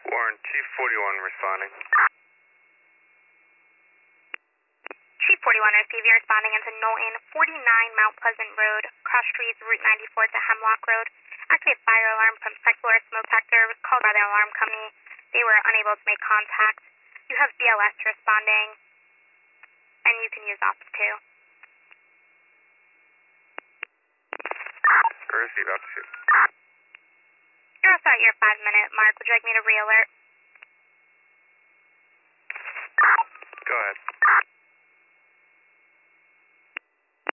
Warren, T41 responding. Chief 41 receiving, responding into Knowlton, 49 Mount Pleasant Road, cross streets, Route 94 to Hemlock Road. Actually, a fire alarm from second floor smoke detector was called by the alarm company. They were unable to make contact. You have BLS responding, and you can use Office 2. Receive Office 2. You're also at your 5-minute mark. Would you like me to re-alert? Go ahead.